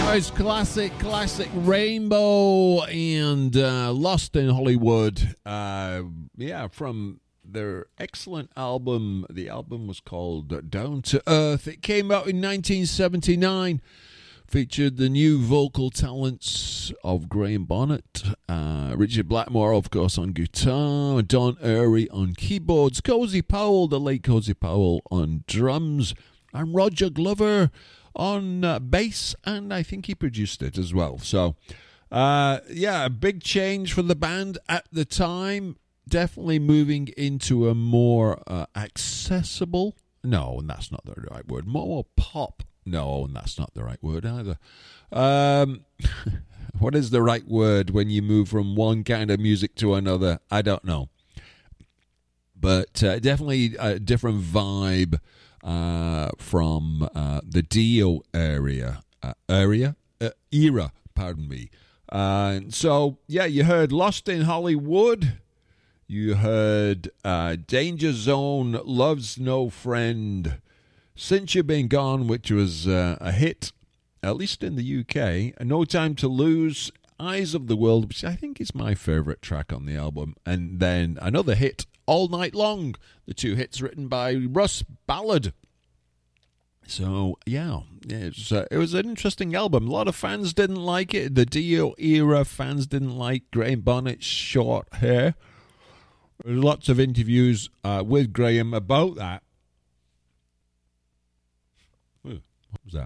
was classic Rainbow and Lost in Hollywood. From their excellent album. The album was called Down to Earth. It came out in 1979. Featured the new vocal talents of Graham Bonnet, Richard Blackmore, of course, on guitar, Don Airey on keyboards, Cozy Powell, the late Cozy Powell, on drums, and Roger Glover on bass, and I think he produced it as well. So, a big change for the band at the time. Definitely moving into a more accessible, no, that's not the right word, more pop. No, and that's not the right word either. What is the right word when you move from one kind of music to another? I don't know. But definitely a different vibe from the Dio era, pardon me. You heard Lost in Hollywood. You heard Danger Zone, Love's No Friend. Since You've Been Gone, which was a hit, at least in the UK. No Time to Lose, Eyes of the World, which I think is my favourite track on the album. And then another hit, All Night Long, the two hits written by Russ Ballard. So, it was an interesting album. A lot of fans didn't like it. The Dio era fans didn't like Graham Bonnet's short hair. There's lots of interviews with Graham about that. What was that?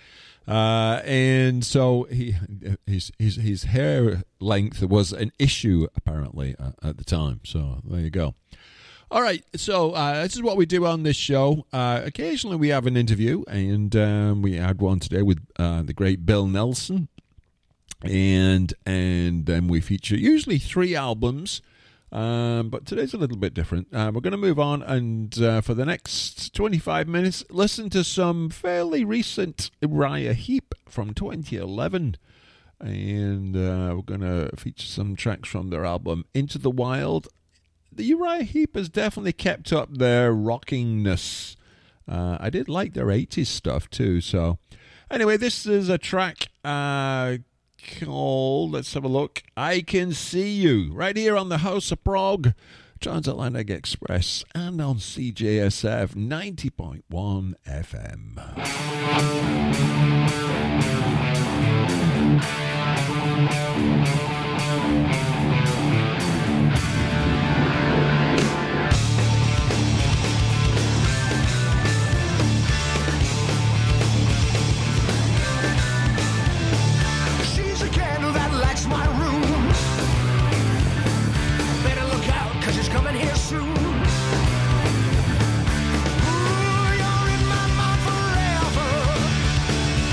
And so his hair length was an issue apparently at the time. So there you go. All right, so this is what we do on this show. Occasionally we have an interview, and we had one today with the great Bill Nelson, and then we feature usually 3 albums. But today's a little bit different. We're going to move on and for the next 25 minutes, listen to some fairly recent Uriah Heep from 2011. And we're going to feature some tracks from their album Into the Wild. The Uriah Heep has definitely kept up their rockingness. I did like their 80s stuff too. So anyway, this is a track called, let's have a look, I Can See You, right here on the House of Prog, Transatlantic Express, and on CJSF 90.1 FM. My room. Better look out, 'cause it's coming here soon. Ooh, you're in my mind forever.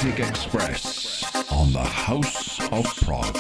Music Express on the House of Prague.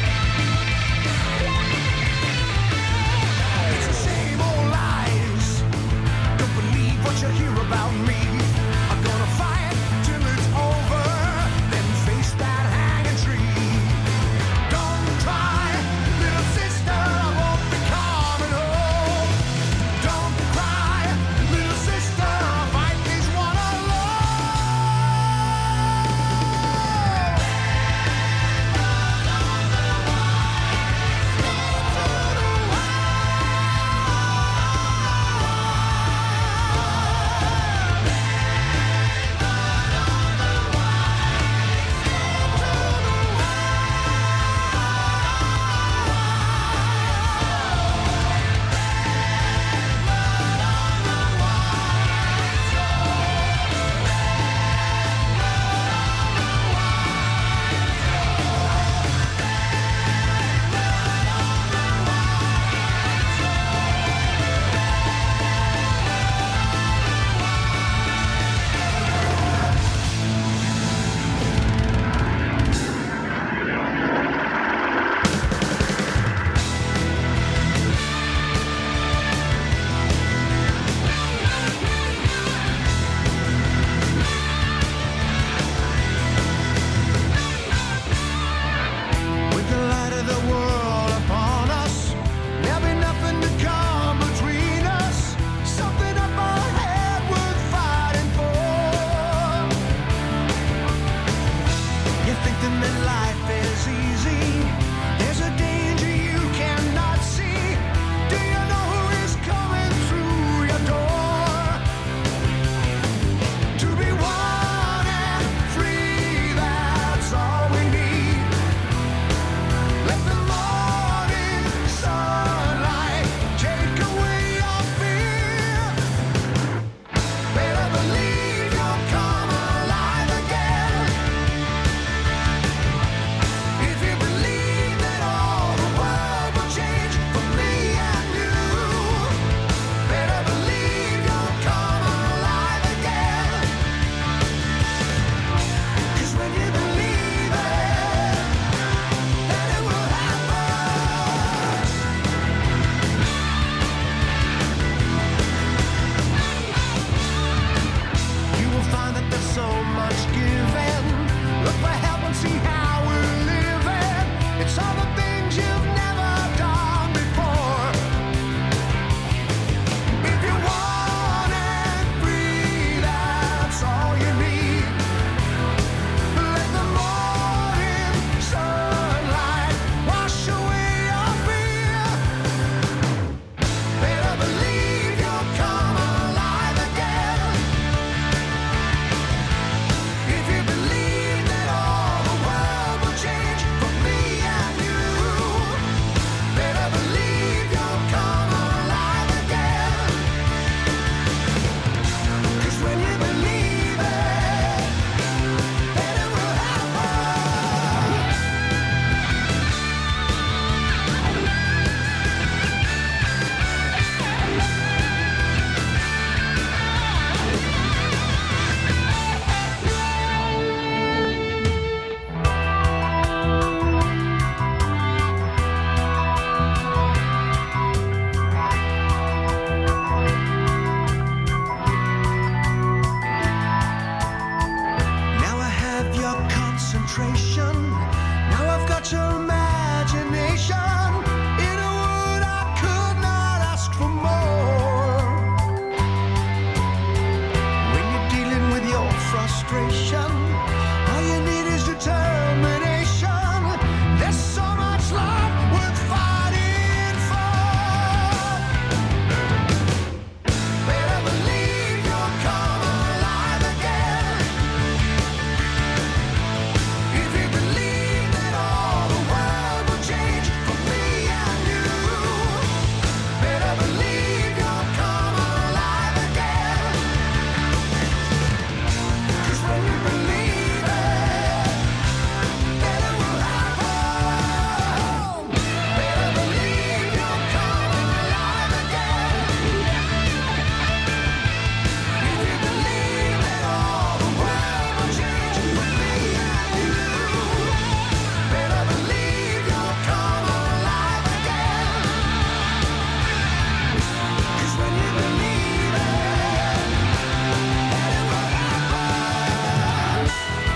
It's the same old lies. frustration. Now I've got your imagination. In a word, I could not ask for more. When you're dealing with your frustration, all you need is determination. There's so much love worth fighting for. Better believe you'll come alive again. If you believe that all the world will change for me and you, better believe you'll come alive again. 'Cause when you believe it, then it will happen. Better believe you'll come alive again. If you believe that all the world will change for me and you, better believe you'll come alive again. 'Cause when you believe it, then it will happen.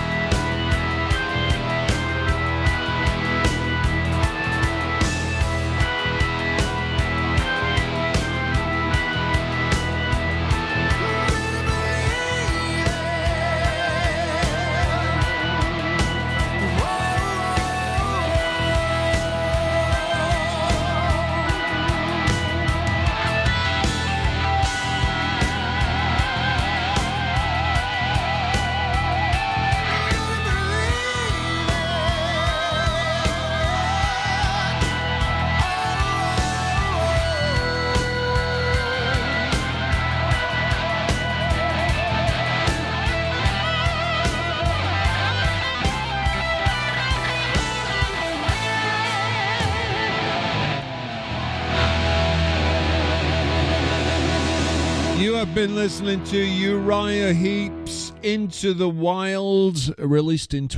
You have been listening to Uriah Heep's Into the Wild, released in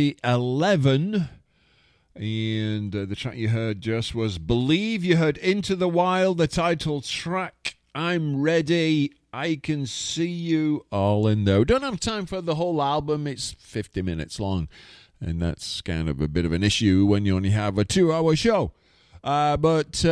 2011. And the track you heard just was Believe. You heard Into the Wild, the title track, I'm Ready, I Can See You, all in there. We don't have time for the whole album. It's 50 minutes long. And that's kind of a bit of an issue when you only have a 2-hour show. But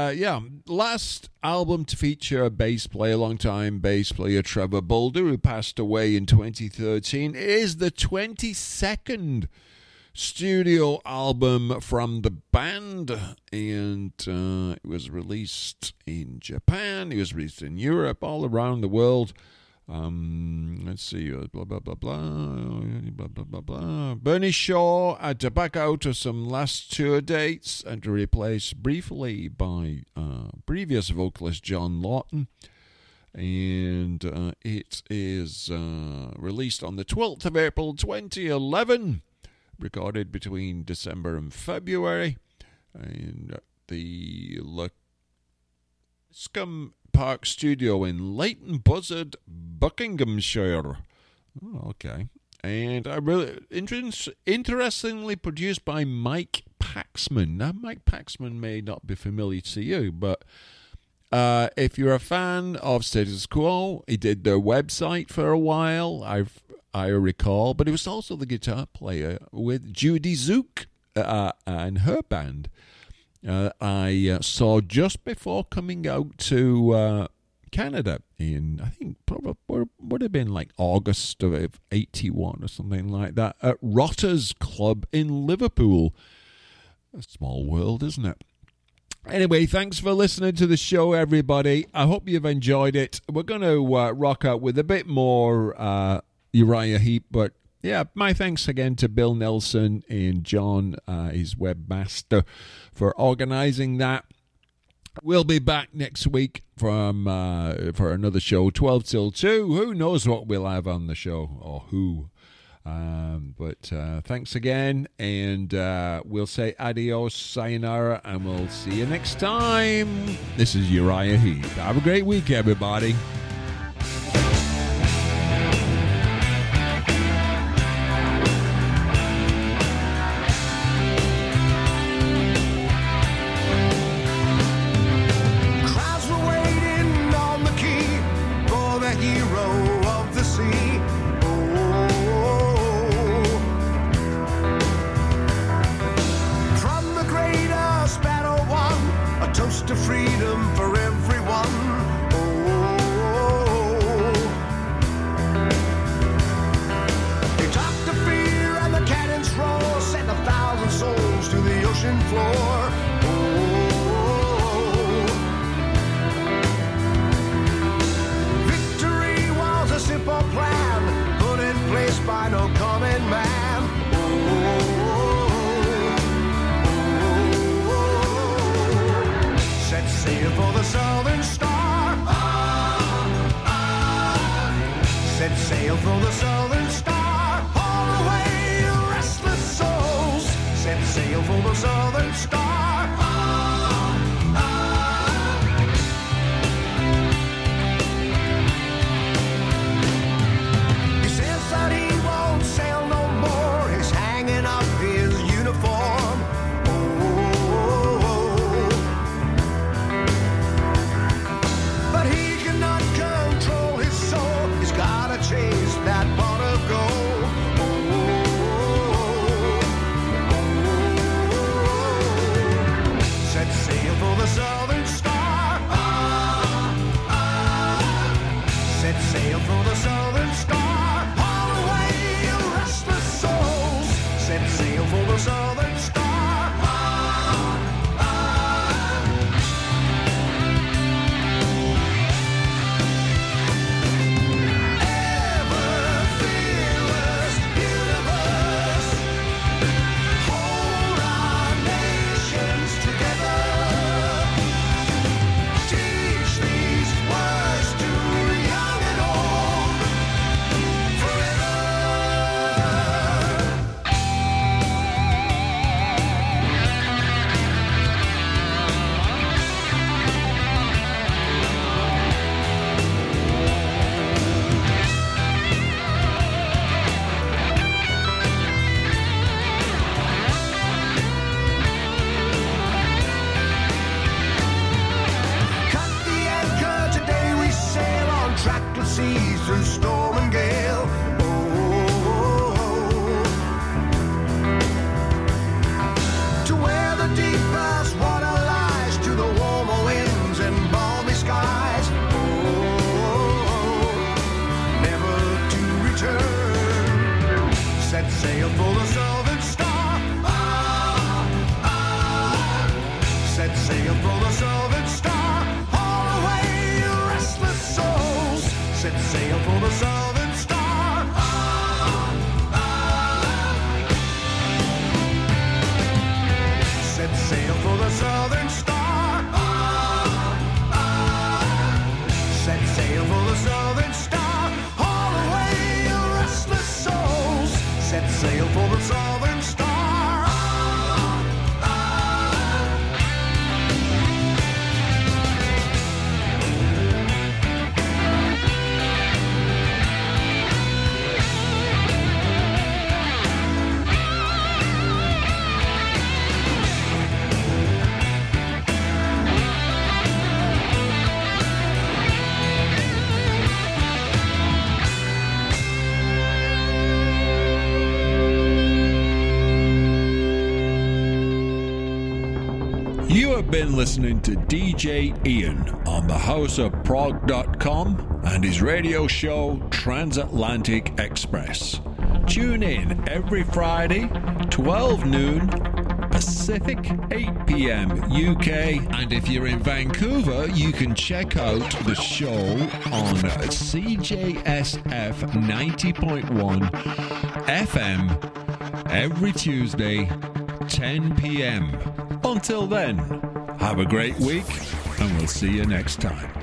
last album to feature a bass player, long-time bass player Trevor Bolder, who passed away in 2013, is the 22nd studio album from the band, and it was released in Japan, it was released in Europe, all around the world. Let's see, blah, blah, blah, blah, blah, blah, blah, blah. Bernie Shaw had to back out of some last tour dates and to replace briefly by previous vocalist John Lawton. And it is released on the 12th of April 2011, recorded between December and February. And the Scum Park Studio in Leighton Buzzard, Buckinghamshire. Oh, okay. And interestingly produced by Mike Paxman. Now, Mike Paxman may not be familiar to you, but if you're a fan of Status Quo, he did their website for a while, I recall, but he was also the guitar player with Judy Zook and her band. I saw just before coming out to Canada in, I think, probably would have been like August of 81 or something like that, at Rotters Club in Liverpool. A small world, isn't it? Anyway, thanks for listening to the show, everybody. I hope you've enjoyed it. We're going to rock out with a bit more Uriah Heep, but yeah, my thanks again to Bill Nelson and John, his webmaster, for organizing that. We'll be back next week for another show, 12 till 2. Who knows what we'll have on the show, or who. But thanks again, and we'll say adios, sayonara, and we'll see you next time. This is Uriah Heep. Have a great week, everybody. kitchen floor. Victory was a simple plan put in place by no common man. Set sail for the Southern Star. Set sail for the Southern Star. All away, you restless souls. Set sail for the Southern Star. He says that he won't sail no more. He's hanging up his uniform. But he cannot control his soul. He's gotta chase that pot of gold. Set sail for the Southern Star. Set sail for the Southern Star. All away, you restless souls. Set sail for the Southern Star. Ever fearless universe, hold our nations together. Teach these words to young and old forever. Cut the anchor, today we sail on trackless seas through storm and gale. To where the deepest water lies, to the warmer winds and balmy skies. Never to return. Set sail for the Southern Star. Set sail for the Southern Star. All away, you restless souls. Set sail for the Southern Star. Set sail for the Southern Star. Set sail for the Southern Star. All away, you restless souls. Set sail for the Southern Star. You have been listening to DJ Ian on thehouseofprog.com and his radio show Transatlantic Express. Tune in every Friday, 12 noon Pacific, 8 p.m. UK. And if you're in Vancouver, you can check out the show on CJSF 90.1 FM every Tuesday, 10 p.m. Until then, have a great week and we'll see you next time.